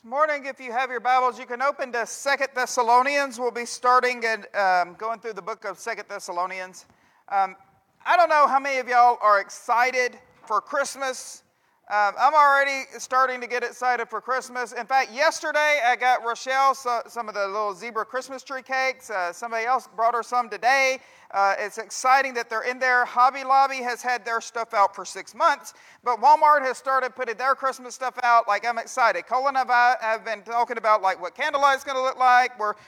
This morning, if you have your Bibles, you can open to 2 Thessalonians. We'll be starting and going through the book of 2 Thessalonians. I don't know how many of y'all are excited for Christmas. I'm already starting to get excited for Christmas. In fact, yesterday I got Rochelle some of the little zebra Christmas tree cakes. Somebody else brought her some today. It's exciting that they're in there. Hobby Lobby has had their stuff out for 6 months, but Walmart has started putting their Christmas stuff out. Like, I'm excited. Cole and I have been talking about like what candlelight's going to look like.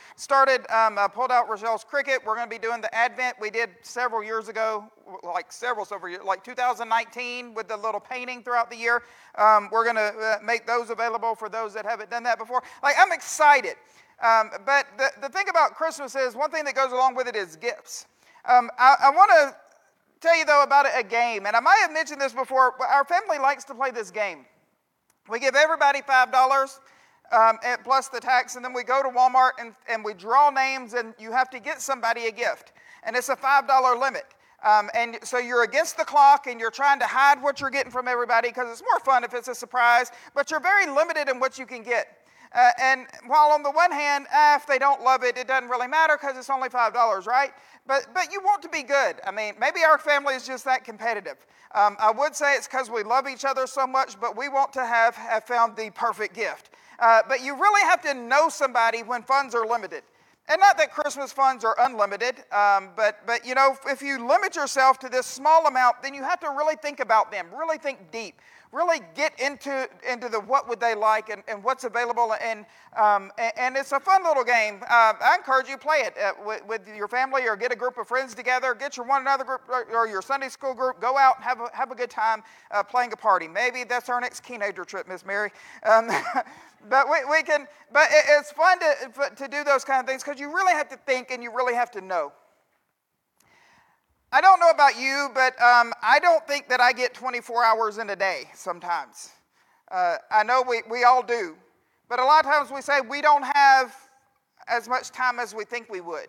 I pulled out Rochelle's Cricut. We're going to be doing the Advent we did several years ago, like 2019 with the little painting throughout the year. We're going to make those available for those that haven't done that before. Like, I'm excited. But the thing about Christmas is, one thing that goes along with it is gifts. I want to tell you, though, about a game. And I might have mentioned this before. Our family likes to play this game. We give everybody $5 plus the tax, and then we go to Walmart and we draw names, and you have to get somebody a gift. And it's a $5 limit. And so you're against the clock, and you're trying to hide what you're getting from everybody because it's more fun if it's a surprise, but you're very limited in what you can get. And while on the one hand, if they don't love it, it doesn't really matter because it's only $5, right? But you want to be good. I mean, maybe our family is just that competitive. I would say it's because we love each other so much, but we want to have found the perfect gift. But you really have to know somebody when funds are limited. And not that Christmas funds are unlimited, but you know, if you limit yourself to this small amount, then you have to really think about them, really think deep, really get into the what would they like and what's available, and it's a fun little game. I encourage you to play it with your family, or get a group of friends together, get your one another group or your Sunday school group, go out and have a good time playing a party. Maybe that's our next teenager trip, Miss Mary. But we can. But it's fun to do those kind of things because you really have to think and you really have to know. I don't know about you, but I don't think that I get 24 hours in a day sometimes. I know we all do. But a lot of times we say we don't have as much time as we think we would.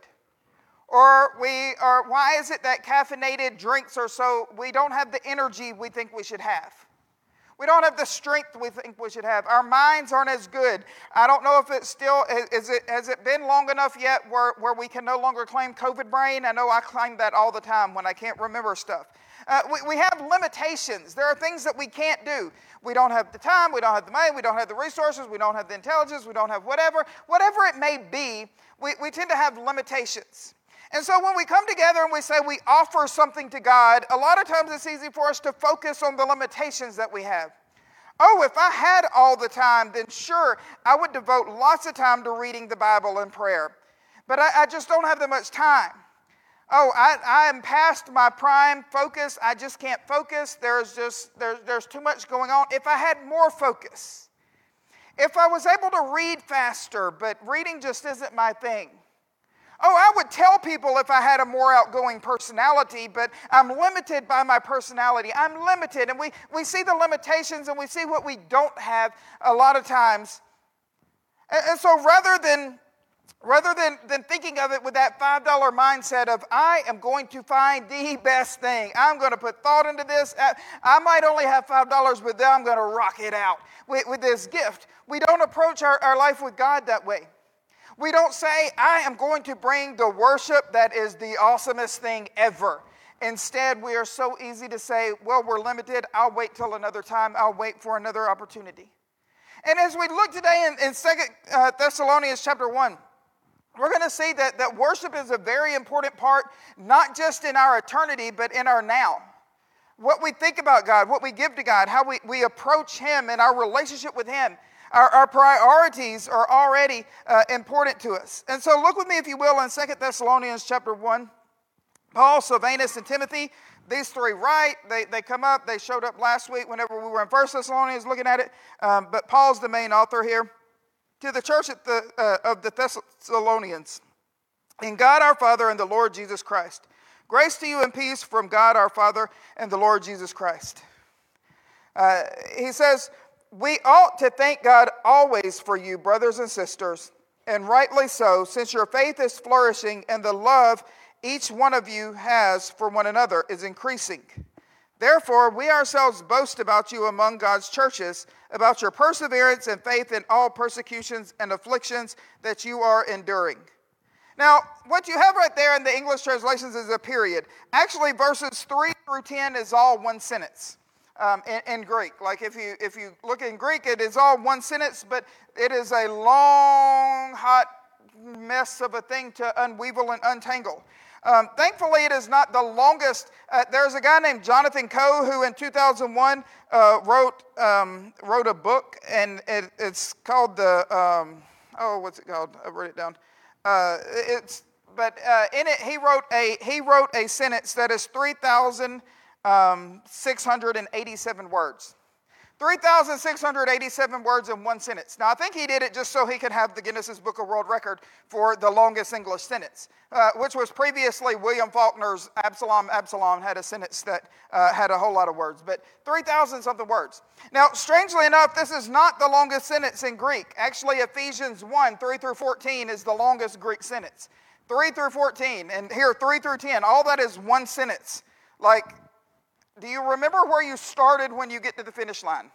Or why is it that caffeinated drinks we don't have the energy we think we should have? We don't have the strength we think we should have. Our minds aren't as good. I don't know if it's still, has it been long enough yet where we can no longer claim COVID brain? I know I claim that all the time when I can't remember stuff. We have limitations. There are things that we can't do. We don't have the time, we don't have the money, we don't have the resources, we don't have the intelligence, we don't have whatever it may be, we tend to have limitations. And so when we come together and we say we offer something to God, a lot of times it's easy for us to focus on the limitations that we have. Oh, if I had all the time, then sure, I would devote lots of time to reading the Bible and prayer. But I just don't have that much time. Oh, I am past my prime focus. I just can't focus. There's too much going on. If I had more focus, if I was able to read faster, but reading just isn't my thing. Oh, I would tell people if I had a more outgoing personality, but I'm limited by my personality. I'm limited, and we see the limitations and we see what we don't have a lot of times. And so rather than thinking of it with that $5 mindset of I am going to find the best thing, I'm going to put thought into this. I might only have $5, but then I'm going to rock it out with this gift. We don't approach our life with God that way. We don't say, I am going to bring the worship that is the awesomest thing ever. Instead, we are so easy to say, well, we're limited. I'll wait till another time. I'll wait for another opportunity. And as we look today in 2 Thessalonians chapter 1, we're going to see that worship is a very important part, not just in our eternity, but in our now. What we think about God, what we give to God, how we approach Him and our relationship with Him. Our priorities are already important to us. And so look with me, if you will, in 2 Thessalonians chapter 1. Paul, Silvanus, and Timothy, these three write. They come up. They showed up last week whenever we were in 1 Thessalonians looking at it. But Paul's the main author here. To the church of the Thessalonians, in God our Father and the Lord Jesus Christ. Grace to you and peace from God our Father and the Lord Jesus Christ. He says, we ought to thank God always for you, brothers and sisters, and rightly so, since your faith is flourishing and the love each one of you has for one another is increasing. Therefore, we ourselves boast about you among God's churches, about your perseverance and faith in all persecutions and afflictions that you are enduring. Now, what you have right there in the English translations is a period. Actually, verses 3 through 10 is all one sentence in Greek. Like if you look in Greek, it is all one sentence, but it is a long, hot mess of a thing to unweevil and untangle. Thankfully, it is not the longest. There's a guy named Jonathan Coe who in 2001 wrote a book, and it's called what's it called? I wrote it down. In it he wrote a sentence that is 3,687 words. 3,687 words in one sentence. Now, I think he did it just so he could have the Guinness Book of World Record for the longest English sentence, which was previously William Faulkner's Absalom had a sentence that had a whole lot of words, but 3,000 something words. Now, strangely enough, this is not the longest sentence in Greek. Actually, Ephesians 1, 3 through 14 is the longest Greek sentence. 3 through 14, and here 3 through 10, all that is one sentence. Like, do you remember where you started when you get to the finish line?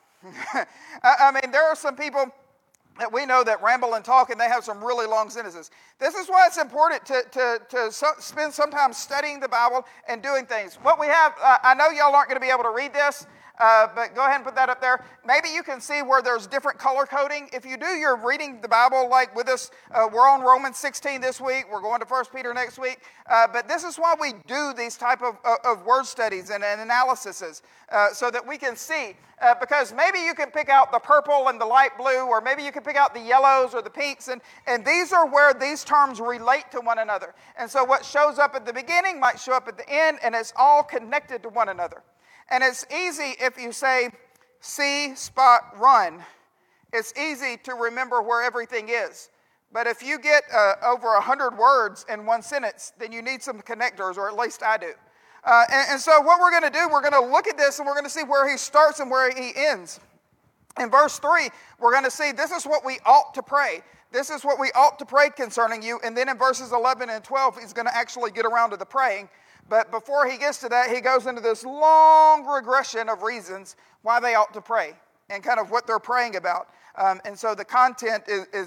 I mean, there are some people that we know that ramble and talk, and they have some really long sentences. This is why it's important to spend some time studying the Bible and doing things. What we have, I know y'all aren't going to be able to read this, but go ahead and put that up there. Maybe you can see where there's different color coding. If you do, you're reading the Bible like with us. We're on Romans 16 this week. We're going to 1 Peter next week. But this is why we do these type of word studies and analyses so that we can see. Because maybe you can pick out the purple and the light blue, or maybe you can pick out the yellows or the pinks, and these are where these terms relate to one another. And so what shows up at the beginning might show up at the end, and it's all connected to one another. And it's easy if you say, see, spot, run. It's easy to remember where everything is. But if you get over 100 words in one sentence, then you need some connectors, or at least I do. And so what we're going to do, we're going to look at this, and we're going to see where he starts and where he ends. In verse 3, we're going to see this is what we ought to pray. This is what we ought to pray concerning you. And then in verses 11 and 12, he's going to actually get around to the praying. But before he gets to that, he goes into this long regression of reasons why they ought to pray and kind of what they're praying about. And so the content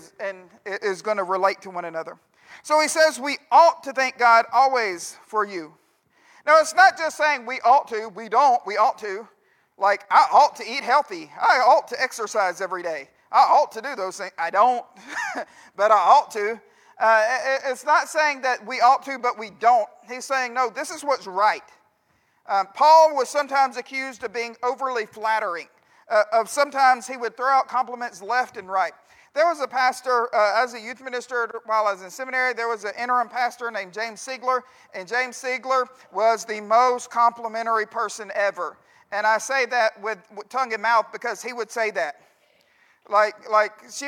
is going to relate to one another. So he says we ought to thank God always for you. Now, it's not just saying we ought to, we don't, we ought to. Like, I ought to eat healthy. I ought to exercise every day. I ought to do those things. I don't, but I ought to. It's not saying that we ought to, but we don't. He's saying, no, this is what's right. Paul was sometimes accused of being overly flattering. Sometimes he would throw out compliments left and right. There was a pastor, as a youth minister while I was in seminary, there was an interim pastor named James Siegler, and James Siegler was the most complimentary person ever. And I say that with tongue in mouth because he would say that. He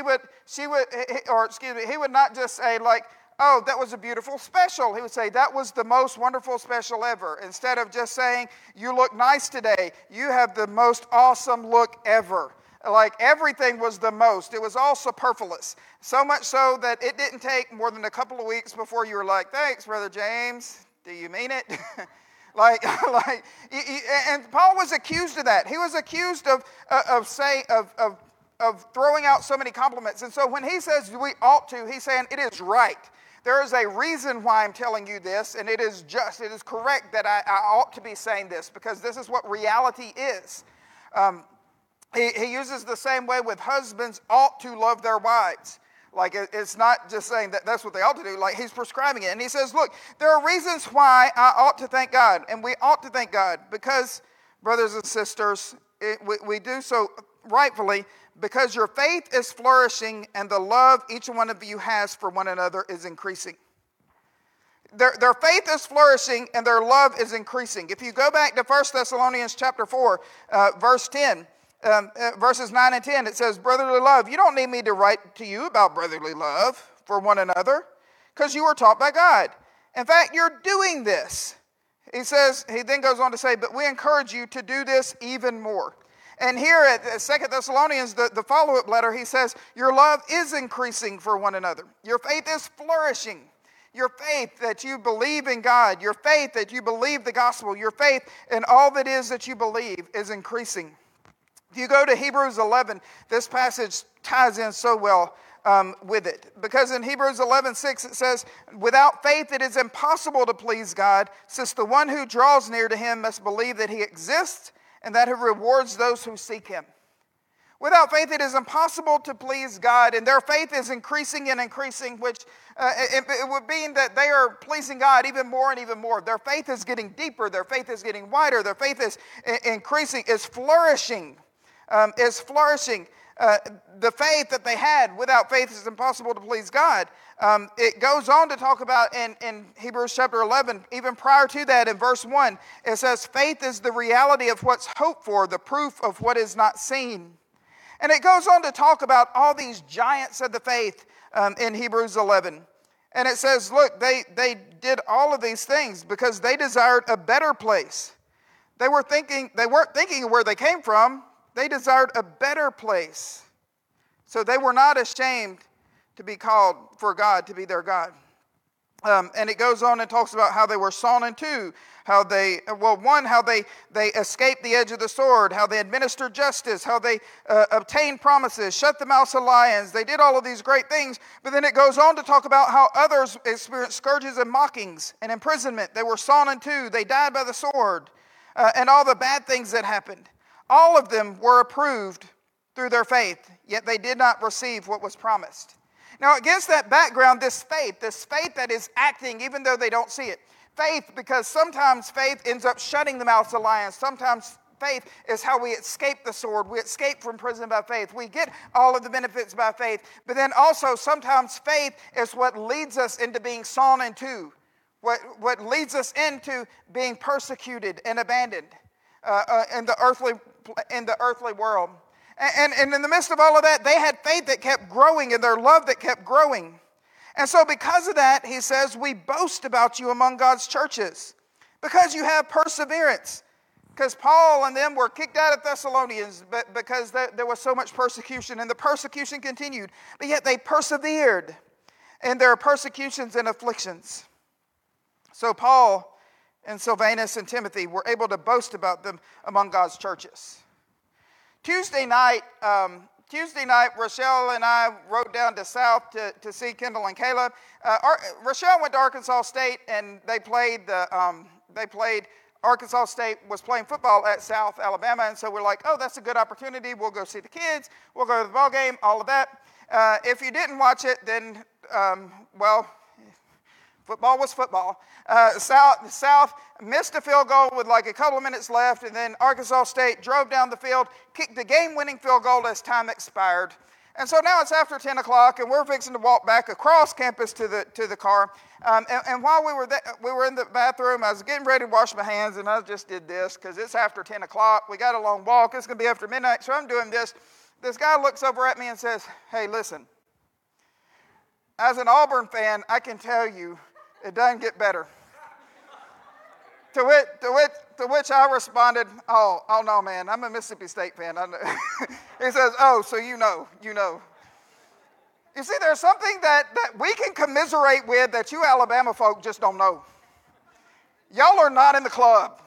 would not just say like, oh, that was a beautiful special. He would say, that was the most wonderful special ever. Instead of just saying, you look nice today, you have the most awesome look ever. Like everything was the most. It was all superfluous. So much so that it didn't take more than a couple of weeks before you were like, thanks, Brother James. Do you mean it? And Paul was accused of that. He was accused of throwing out so many compliments. And so when he says we ought to, he's saying it is right. There is a reason why I'm telling you this, and it is correct that I ought to be saying this, because this is what reality is. He uses the same way with husbands ought to love their wives. Like, it's not just saying that that's what they ought to do. Like, he's prescribing it. And he says, look, there are reasons why I ought to thank God. And we ought to thank God because, brothers and sisters, we do so rightfully because your faith is flourishing and the love each one of you has for one another is increasing. Their faith is flourishing and their love is increasing. If you go back to 1 Thessalonians chapter 4, verse 10, verses 9 and 10, it says, brotherly love. You don't need me to write to you about brotherly love for one another because you were taught by God. In fact, you're doing this. He then goes on to say, but we encourage you to do this even more. And here at 2 Thessalonians, the follow-up letter, he says, your love is increasing for one another. Your faith is flourishing. Your faith that you believe in God, your faith that you believe the gospel, your faith in all that is that you believe is increasing. If you go to Hebrews 11, this passage ties in so well with it. Because in Hebrews 11:6 it says, without faith it is impossible to please God, since the one who draws near to him must believe that he exists and that he rewards those who seek him. Without faith it is impossible to please God, and their faith is increasing and increasing, which it would mean that they are pleasing God even more and even more. Their faith is getting deeper, their faith is getting wider, their faith is increasing, is flourishing. The faith that they had, without faith it's impossible to please God. It goes on to talk about in Hebrews chapter 11, even prior to that in verse 1, it says, faith is the reality of what's hoped for, the proof of what is not seen. And it goes on to talk about all these giants of the faith in Hebrews 11. And it says, look, they did all of these things because they desired a better place. They weren't thinking of where they came from. They desired a better place. So they were not ashamed to be called for God to be their God. And it goes on and talks about how they were sawn in two, how they escaped the edge of the sword, how they administered justice, how they obtained promises, shut the mouths of lions. They did all of these great things, but then it goes on to talk about how others experienced scourges and mockings and imprisonment. They were sawn in two, they died by the sword, and all the bad things that happened. All of them were approved through their faith, yet they did not receive what was promised. Now, against that background, this faith that is acting even though they don't see it. Faith, because sometimes faith ends up shutting the mouths of lions. Sometimes faith is how we escape the sword. We escape from prison by faith. We get all of the benefits by faith. But then also sometimes faith is what leads us into being sawn in two. What leads us into being persecuted and abandoned in the earthly world. And in the midst of all of that, they had faith that kept growing and their love that kept growing. And so because of that, he says, we boast about you among God's churches because you have perseverance. Because Paul and them were kicked out of Thessalonians because there was so much persecution, and the persecution continued. But yet they persevered in their persecutions and afflictions. So Paul and Silvanus and Timothy were able to boast about them among God's churches. Tuesday night, Rochelle and I rode down to South to see Kendall and Caleb. Rochelle went to Arkansas State, and they played. Arkansas State was playing football at South Alabama, and so we're like, oh, that's a good opportunity. We'll go see the kids. We'll go to the ball game. All of that. If you didn't watch it, then football was football. South missed a field goal with like a couple of minutes left, and then Arkansas State drove down the field, kicked the game-winning field goal as time expired. And so now it's after 10 o'clock, and we're fixing to walk back across campus to the car. And while we were in the bathroom, I was getting ready to wash my hands, and I just did this because it's after 10 o'clock. We got a long walk. It's going to be after midnight, so I'm doing this. This guy looks over at me and says, hey, listen, as an Auburn fan, I can tell you it doesn't get better. To which I responded, oh no, man, I'm a Mississippi State fan. He says, oh, so you know. You see, there's something that we can commiserate with that you Alabama folk just don't know. Y'all are not in the club.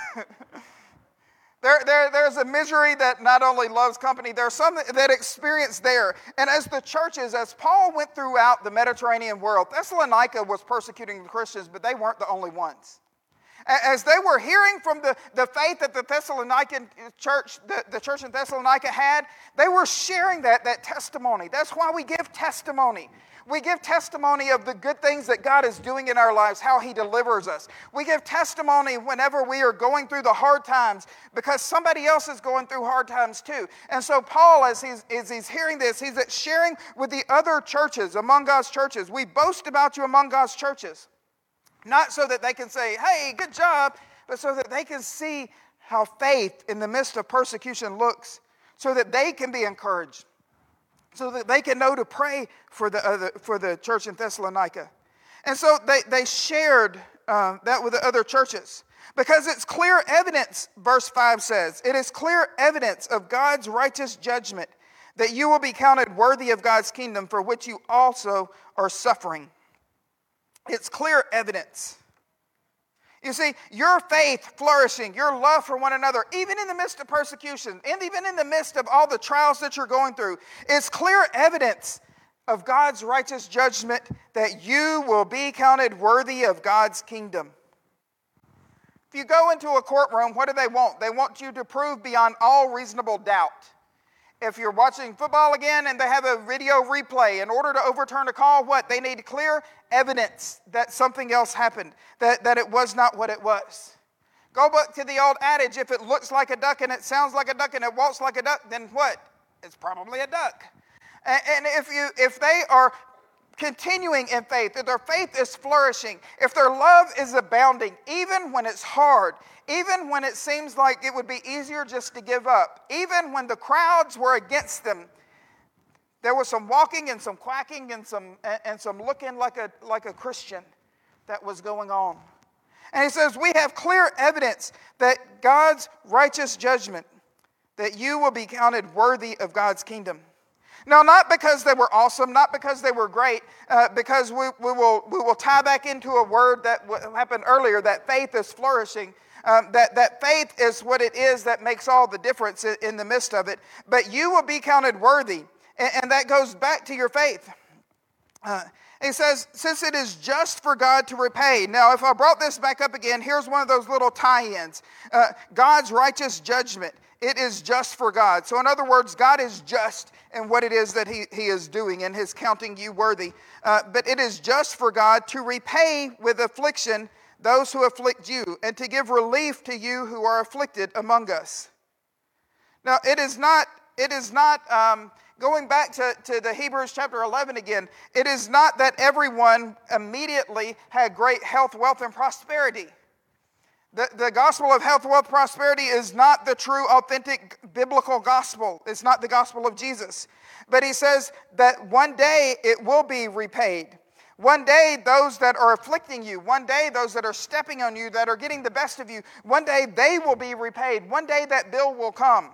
There's a misery that not only loves company, there's some that experience there. And as the churches, as Paul went throughout the Mediterranean world, Thessalonica was persecuting the Christians, but they weren't the only ones. As they were hearing from the faith that the Thessalonican church, the church in Thessalonica had, they were sharing that testimony. That's why we give testimony. We give testimony of the good things that God is doing in our lives, how He delivers us. We give testimony whenever we are going through the hard times because somebody else is going through hard times too. And so Paul, as he's hearing this, he's sharing with the other churches, among God's churches. We boast about you among God's churches. Not so that they can say, hey, good job, but so that they can see how faith in the midst of persecution looks, so that they can be encouraged, so that they can know to pray for the church in Thessalonica. And so they shared that with the other churches. Because it's clear evidence, verse 5 says, it is clear evidence of God's righteous judgment that you will be counted worthy of God's kingdom for which you also are suffering. It's clear evidence. You see, your faith flourishing, your love for one another, even in the midst of persecution, and even in the midst of all the trials that you're going through, is clear evidence of God's righteous judgment that you will be counted worthy of God's kingdom. If you go into a courtroom, what do they want? They want you to prove beyond all reasonable doubt. If you're watching football again and they have a video replay, in order to overturn a call, what? They need clear evidence that something else happened, that it was not what it was. Go back to the old adage, if it looks like a duck and it sounds like a duck and it walks like a duck, then what? It's probably a duck. And if they are continuing in faith, if their faith is flourishing, if their love is abounding, even when it's hard, even when it seems like it would be easier just to give up, even when the crowds were against them, there was some walking and some quacking and some looking like a Christian that was going on. And he says, we have clear evidence that God's righteous judgment, that you will be counted worthy of God's kingdom. No, not because they were awesome, not because they were great, because we will tie back into a word that happened earlier, that faith is flourishing, that faith is what it is that makes all the difference in the midst of it. But you will be counted worthy, and that goes back to your faith. He says, since it is just for God to repay. Now, if I brought this back up again, here's one of those little tie-ins. God's righteous judgment. It is just for God. So in other words, God is just in what it is that he is doing and his counting you worthy. But it is just for God to repay with affliction those who afflict you and to give relief to you who are afflicted among us. Now, it is not going back to the Hebrews chapter 11 again, it is not that everyone immediately had great health, wealth, and prosperity. The gospel of health, wealth, prosperity is not the true, authentic biblical gospel. It's not the gospel of Jesus. But he says that one day it will be repaid. One day those that are afflicting you, one day those that are stepping on you, that are getting the best of you, one day they will be repaid. One day that bill will come.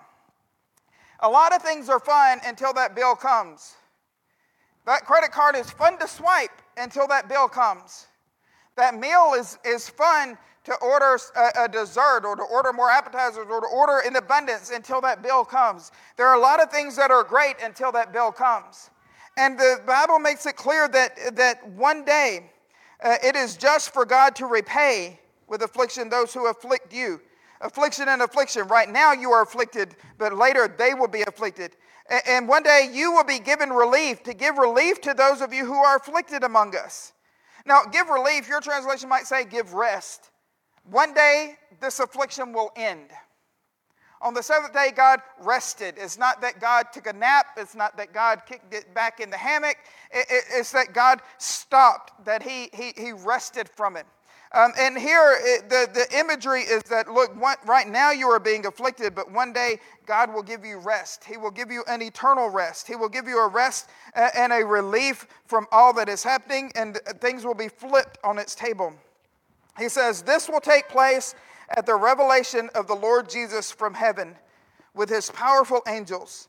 A lot of things are fun until that bill comes. That credit card is fun to swipe until that bill comes. That meal is fun to order a dessert or to order more appetizers or to order in abundance until that bill comes. There are a lot of things that are great until that bill comes. And the Bible makes it clear that one day it is just for God to repay with affliction those who afflict you. Affliction and affliction. Right now you are afflicted, but later they will be afflicted. And one day you will be given relief, to give relief to those of you who are afflicted among us. Now, give relief, your translation might say give rest. One day, this affliction will end. On the seventh day, God rested. It's not that God took a nap. It's not that God kicked it back in the hammock. It's that God stopped, that he rested from it. And here, the imagery is that, look, right now you are being afflicted, but one day God will give you rest. He will give you an eternal rest. He will give you a rest and a relief from all that is happening, and things will be flipped on its table. He says, this will take place at the revelation of the Lord Jesus from heaven with his powerful angels.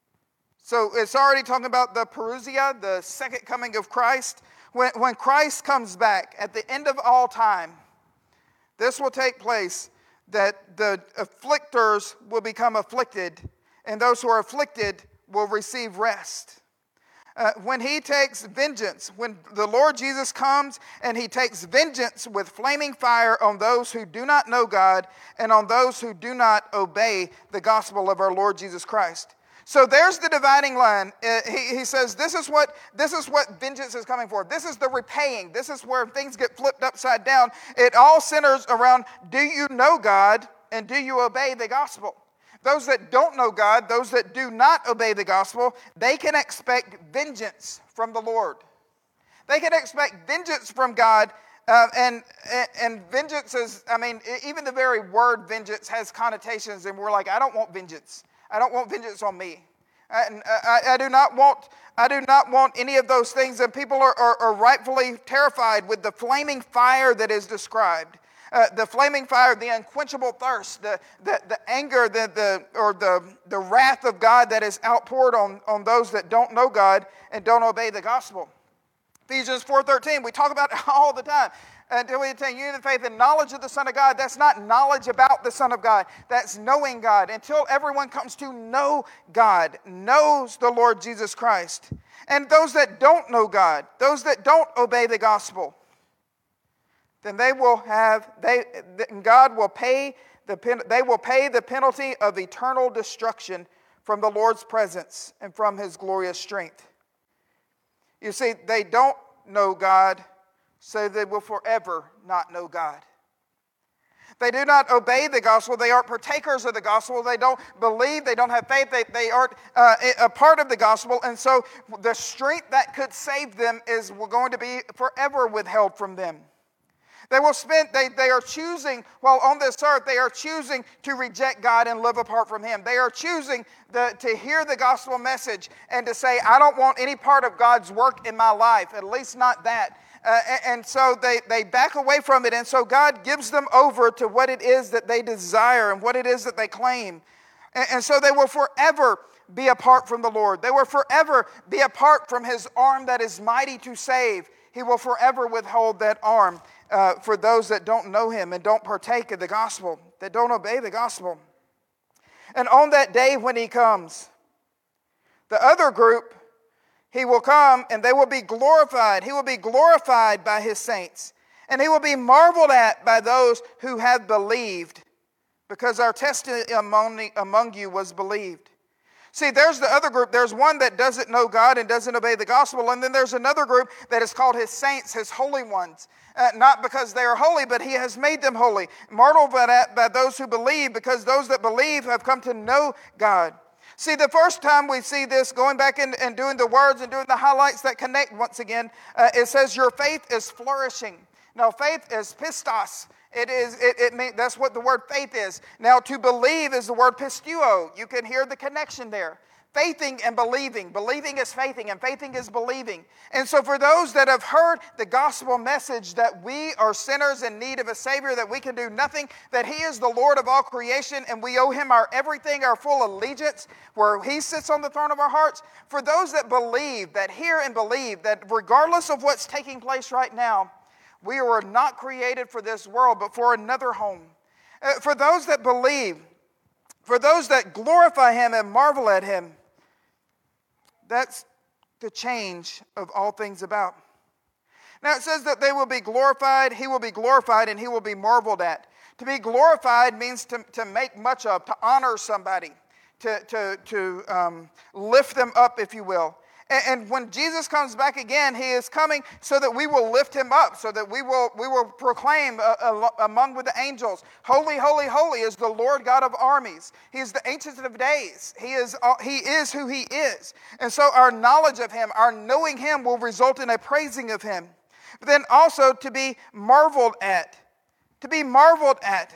So it's already talking about the parousia, the second coming of Christ. When Christ comes back at the end of all time, this will take place, that the afflictors will become afflicted, and those who are afflicted will receive rest. When he takes vengeance, when the Lord Jesus comes and he takes vengeance with flaming fire on those who do not know God and on those who do not obey the gospel of our Lord Jesus Christ. So there's the dividing line. He says this is what vengeance is coming for. This is the repaying. This is where things get flipped upside down. It all centers around, do you know God and do you obey the gospel? Those that don't know God, those that do not obey the gospel, they can expect vengeance from the Lord. They can expect vengeance from God, and vengeance is, even the very word vengeance has connotations, and we're like, I don't want vengeance. I don't want vengeance on me. I do not want any of those things, and people are rightfully terrified with the flaming fire that is described. The flaming fire, the unquenchable thirst, the anger, the wrath of God that is outpoured on those that don't know God and don't obey the gospel. Ephesians 4:13, we talk about it all the time. Until we attain unity of faith and knowledge of the Son of God. That's not knowledge about the Son of God. That's knowing God. Until everyone comes to know God, knows the Lord Jesus Christ. And those that don't know God, those that don't obey the gospel, then they will pay the penalty of eternal destruction from the Lord's presence and from His glorious strength. You see, they don't know God, so they will forever not know God. They do not obey the gospel. They aren't partakers of the gospel. They don't believe. They don't have faith. They aren't a part of the gospel. And so the strength that could save them is going to be forever withheld from them. They are choosing, while on this earth, they are choosing to reject God and live apart from Him. They are choosing to hear the gospel message and to say, I don't want any part of God's work in my life, at least not that. And so they back away from it. And so God gives them over to what it is that they desire and what it is that they claim. And so they will forever be apart from the Lord. They will forever be apart from His arm that is mighty to save. He will forever withhold that arm for those that don't know Him and don't partake of the gospel, that don't obey the gospel. And on that day when He comes, the other group, He will come and they will be glorified. He will be glorified by His saints. And He will be marveled at by those who have believed, because our testimony among you was believed. See, there's the other group. There's one that doesn't know God and doesn't obey the gospel. And then there's another group that is called His saints, His holy ones. Not because they are holy, but He has made them holy. Marveled by those who believe, because those that believe have come to know God. See, the first time we see this, going back and doing the words and doing the highlights that connect once again, it says your faith is flourishing. Now, faith is pistos. That's what the word faith is. Now, to believe is the word pisteuo. You can hear the connection there. Faithing and believing. Believing is faithing, and faithing is believing. And so for those that have heard the gospel message that we are sinners in need of a Savior, that we can do nothing, that He is the Lord of all creation, and we owe Him our everything, our full allegiance, where He sits on the throne of our hearts. For those that believe, that hear and believe, that regardless of what's taking place right now, we were not created for this world, but for another home. For those that believe, for those that glorify Him and marvel at Him, that's the change of all things about. Now it says that they will be glorified, He will be glorified, and He will be marveled at. To be glorified means to make much of, to honor somebody, to lift them up, if you will. And when Jesus comes back again, He is coming so that we will lift Him up, so that we will proclaim among with the angels, holy, holy, holy is the Lord God of armies. He is the Ancient of Days. He is who He is. And so our knowledge of Him, our knowing Him, will result in a praising of Him. But then also to be marveled at. To be marveled at.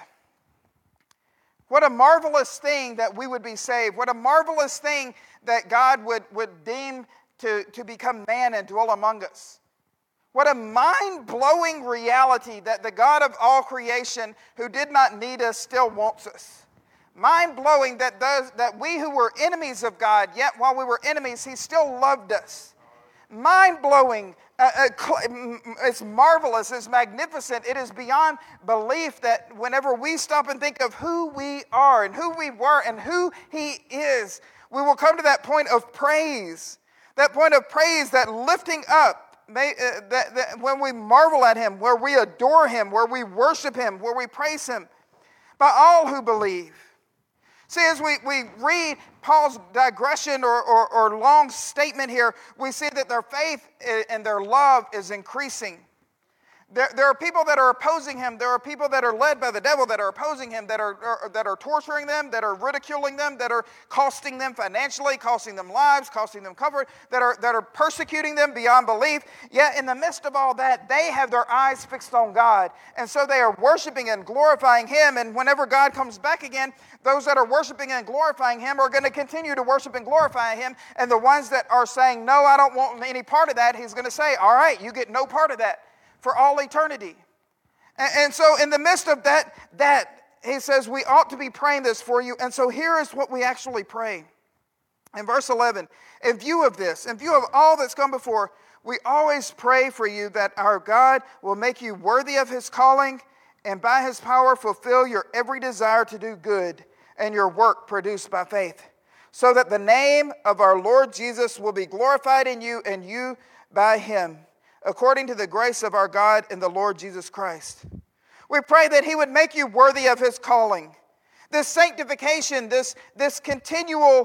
What a marvelous thing that we would be saved. What a marvelous thing that God would deem to become man and dwell among us. What a mind-blowing reality that the God of all creation, who did not need us, still wants us. Mind-blowing that we who were enemies of God, yet while we were enemies, He still loved us. Mind-blowing. It's marvelous. It's magnificent. It is beyond belief that whenever we stop and think of who we are and who we were and who He is, we will come to that point of praise. That point of praise, that lifting up, that when we marvel at Him, where we adore Him, where we worship Him, where we praise Him, by all who believe. See, as we read Paul's digression or long statement here, we see that their faith and their love is increasing. There are people that are opposing him. There are people that are led by the devil that are opposing him, that are torturing them, that are ridiculing them, that are costing them financially, costing them lives, costing them comfort, that are persecuting them beyond belief. Yet in the midst of all that, they have their eyes fixed on God. And so they are worshiping and glorifying Him. And whenever God comes back again, those that are worshiping and glorifying Him are going to continue to worship and glorify Him. And the ones that are saying, no, I don't want any part of that, He's going to say, all right, you get no part of that for all eternity. And so in the midst of that, He says we ought to be praying this for you. And so here is what we actually pray. In verse 11, in view of this, in view of all that's come before, we always pray for you that our God will make you worthy of his calling and by his power fulfill your every desire to do good and your work produced by faith, so that the name of our Lord Jesus will be glorified in you and you by him, according to the grace of our God and the Lord Jesus Christ. We pray that he would make you worthy of his calling. This sanctification, this continual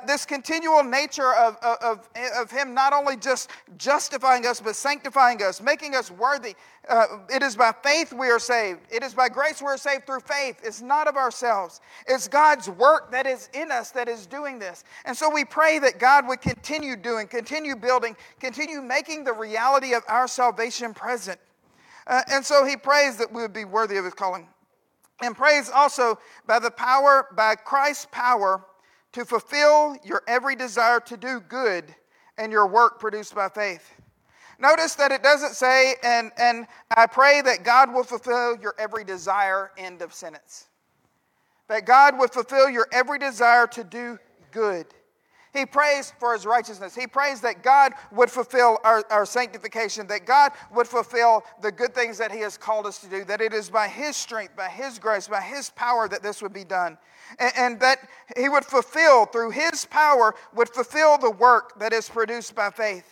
nature of him not only just justifying us, but sanctifying us, making us worthy. It is by faith we are saved. It is by grace we are saved through faith. It's not of ourselves. It's God's work that is in us that is doing this. And so we pray that God would continue doing, continue building, continue making the reality of our salvation present. And so he prays that we would be worthy of his calling. And prays also by Christ's power to fulfill your every desire to do good and your work produced by faith. Notice that it doesn't say, and I pray that God will fulfill your every desire, end of sentence. That God would fulfill your every desire to do good. He prays for his righteousness. He prays that God would fulfill our sanctification, that God would fulfill the good things that he has called us to do, that it is by his strength, by his grace, by his power that this would be done. And that he would fulfill, through his power, would fulfill the work that is produced by faith.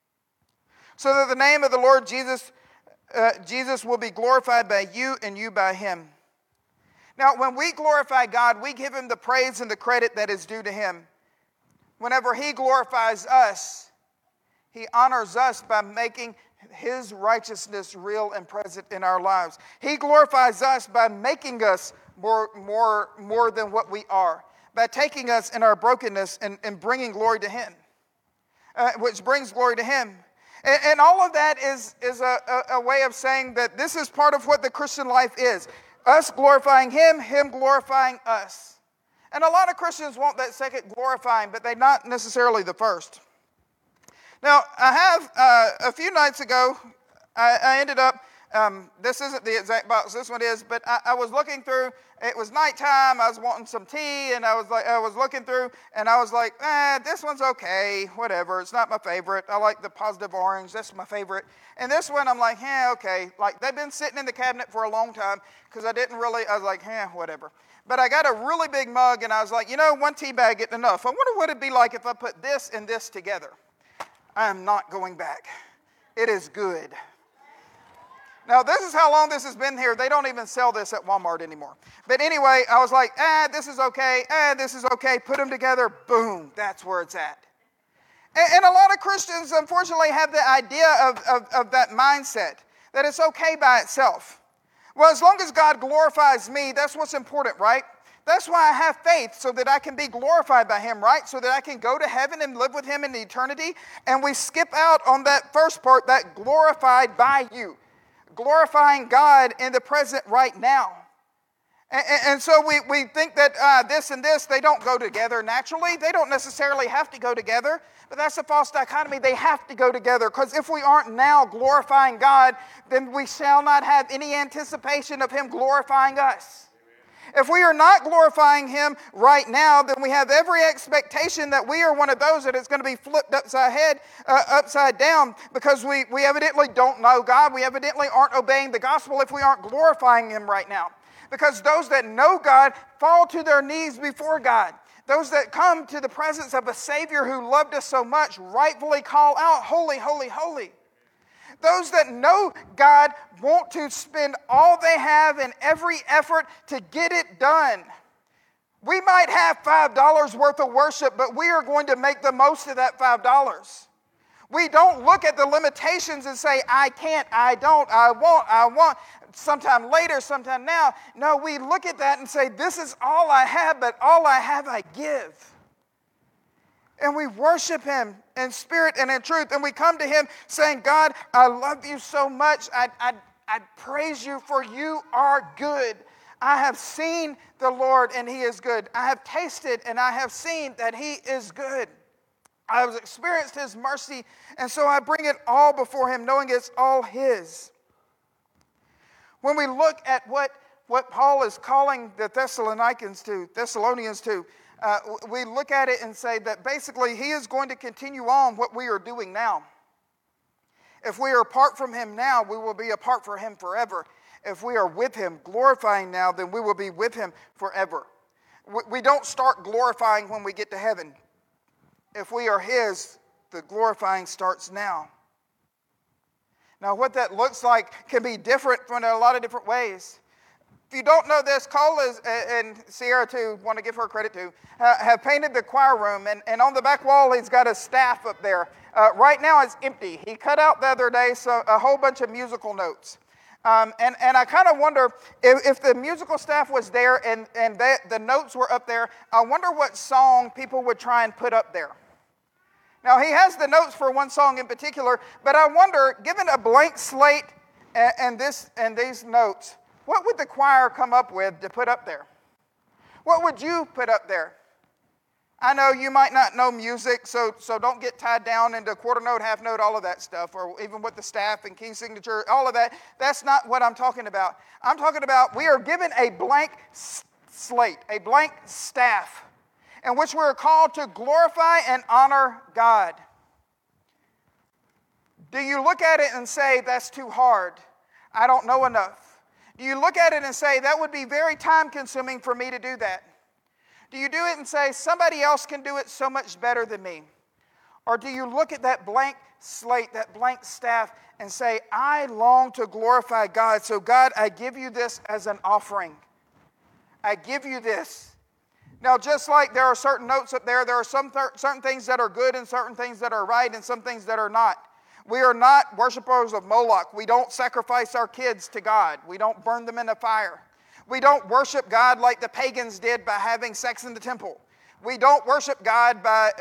So that the name of the Lord Jesus will be glorified by you and you by him. Now, when we glorify God, we give him the praise and the credit that is due to him. Whenever he glorifies us, he honors us by making his righteousness real and present in our lives. He glorifies us by making us more than what we are, by taking us in our brokenness and bringing glory to him, which brings glory to him. And all of that is a way of saying that this is part of what the Christian life is. Us glorifying him, him glorifying us. And a lot of Christians want that second glorifying, but they're not necessarily the first. Now, I have, a few nights ago, I ended up, this isn't the exact box this one is, but I was looking through, it was nighttime, I was wanting some tea, and I was looking through, and I was like, this one's okay, whatever, it's not my favorite. I like the positive orange, that's my favorite. And this one, I'm like, okay, like they've been sitting in the cabinet for a long time, because I was like, whatever. But I got a really big mug, and I was like, one tea bag isn't enough. I wonder what it'd be like if I put this and this together. I am not going back. It is good. Now, this is how long this has been here. They don't even sell this at Walmart anymore. But anyway, I was like, this is okay. This is okay. Put them together. Boom. That's where it's at. And a lot of Christians, unfortunately, have the idea of that mindset, that it's okay by itself. Well, as long as God glorifies me, that's what's important, right? That's why I have faith, so that I can be glorified by him, right? So that I can go to heaven and live with him in eternity. And we skip out on that first part, that glorified by you. Glorifying God in the present right now. And so we think that this and this, they don't go together naturally. They don't necessarily have to go together. But that's a false dichotomy. They have to go together. Because if we aren't now glorifying God, then we shall not have any anticipation of him glorifying us. If we are not glorifying him right now, then we have every expectation that we are one of those that it's going to be flipped upside down, because we evidently don't know God. We evidently aren't obeying the gospel if we aren't glorifying him right now. Because those that know God fall to their knees before God. Those that come to the presence of a Savior who loved us so much rightfully call out, holy, holy, holy. Those that know God want to spend all they have in every effort to get it done. We might have $5 worth of worship, but we are going to make the most of that $5. We don't look at the limitations and say, I can't, I don't, I want, sometime later, sometime now. No, we look at that and say, this is all I have, but all I have I give. And we worship him in spirit and in truth. And we come to him saying, God, I love you so much. I praise you, for you are good. I have seen the Lord and he is good. I have tasted and I have seen that he is good. I have experienced his mercy, and so I bring it all before him, knowing it's all his. When we look at what Paul is calling the Thessalonians to, We look at it and say that basically he is going to continue on what we are doing now. If we are apart from him now, we will be apart from him forever. If we are with him, glorifying now, then we will be with him forever. We don't start glorifying when we get to heaven. If we are his, the glorifying starts now. Now, what that looks like can be different in a lot of different ways. If you don't know this, Cole and Sierra, too, want to give her credit too, have painted the choir room. And on the back wall, he's got a staff up there. Right now, it's empty. He cut out the other day a whole bunch of musical notes. And I kind of wonder if the musical staff was there and the notes were up there, I wonder what song people would try and put up there. Now, he has the notes for one song in particular, but I wonder, given a blank slate and these notes, what would the choir come up with to put up there? What would you put up there? I know you might not know music, so don't get tied down into quarter note, half note, all of that stuff, or even with the staff and key signature, all of that. That's not what I'm talking about. I'm talking about we are given a blank slate, a blank staff, in which we are called to glorify and honor God. Do you look at it and say, that's too hard? I don't know enough. Do you look at it and say, that would be very time-consuming for me to do that? Do you do it and say, somebody else can do it so much better than me? Or do you look at that blank slate, that blank staff, and say, I long to glorify God, so God, I give you this as an offering. I give you this. Now, just like there are certain notes up there, there are certain things that are good and certain things that are right and some things that are not. We are not worshipers of Moloch. We don't sacrifice our kids to God. We don't burn them in the fire. We don't worship God like the pagans did by having sex in the temple. We don't worship God by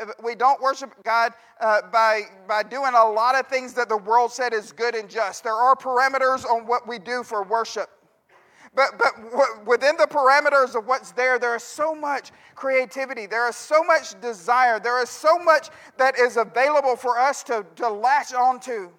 doing a lot of things that the world said is good and just. There are parameters on what we do for worship. But within the parameters of what's there is so much creativity. There is so much desire. There is so much that is available for us to latch onto.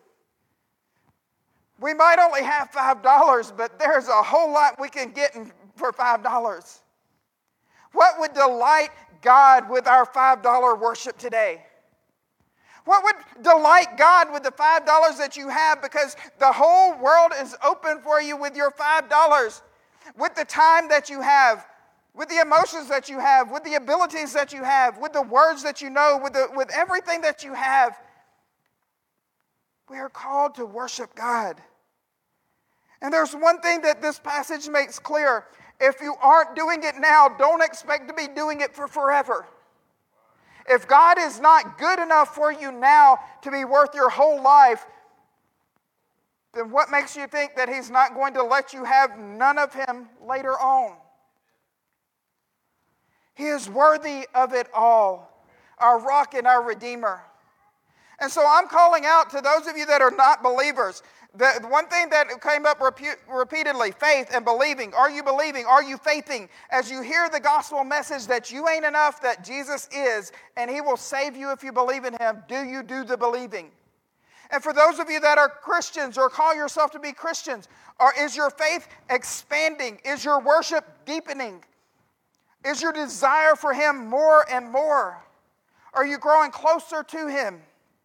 We might only have $5, but there's a whole lot we can get for $5. What would delight God with our $5 worship today? What would delight God with the $5 that you have, because the whole world is open for you with your $5, with the time that you have, with the emotions that you have, with the abilities that you have, with the words that you know, with everything that you have. We are called to worship God. And there's one thing that this passage makes clear. If you aren't doing it now, don't expect to be doing it for forever. If God is not good enough for you now to be worth your whole life, then what makes you think that He's not going to let you have none of Him later on? He is worthy of it all, our rock and our Redeemer. And so I'm calling out to those of you that are not believers. The one thing that came up repeatedly, faith and believing. Are you believing? Are you faithing? As you hear the gospel message that you ain't enough, that Jesus is, and He will save you if you believe in Him, do you do the believing? And for those of you that are Christians or call yourself to be Christians, is your faith expanding? Is your worship deepening? Is your desire for Him more and more? Are you growing closer to Him?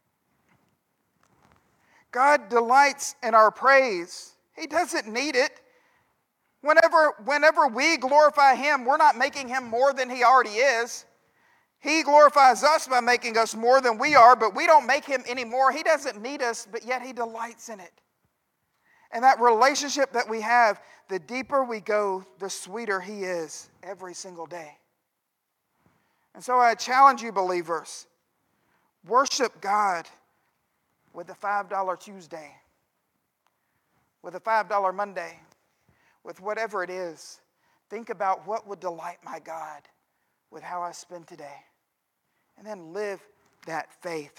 God delights in our praise. He doesn't need it. Whenever we glorify Him, we're not making Him more than He already is. He glorifies us by making us more than we are, but we don't make Him any more. He doesn't need us, but yet He delights in it. And that relationship that we have, the deeper we go, the sweeter He is every single day. And so I challenge you, believers, worship God with a $5 Tuesday, with a $5 Monday, with whatever it is. Think about what would delight my God with how I spend today. And then live that faith.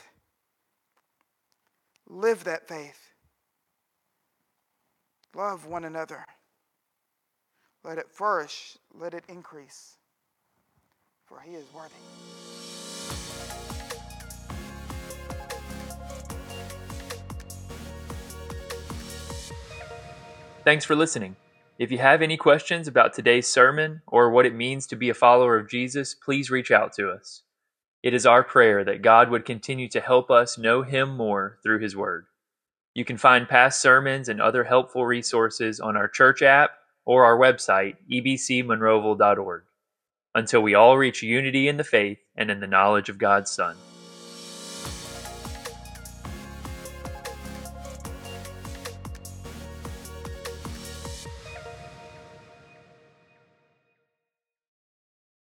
Live that faith. Love one another. Let it flourish. Let it increase. For He is worthy. Thanks for listening. If you have any questions about today's sermon or what it means to be a follower of Jesus, please reach out to us. It is our prayer that God would continue to help us know Him more through His Word. You can find past sermons and other helpful resources on our church app or our website, ebcmonroeville.org. Until we all reach unity in the faith and in the knowledge of God's Son.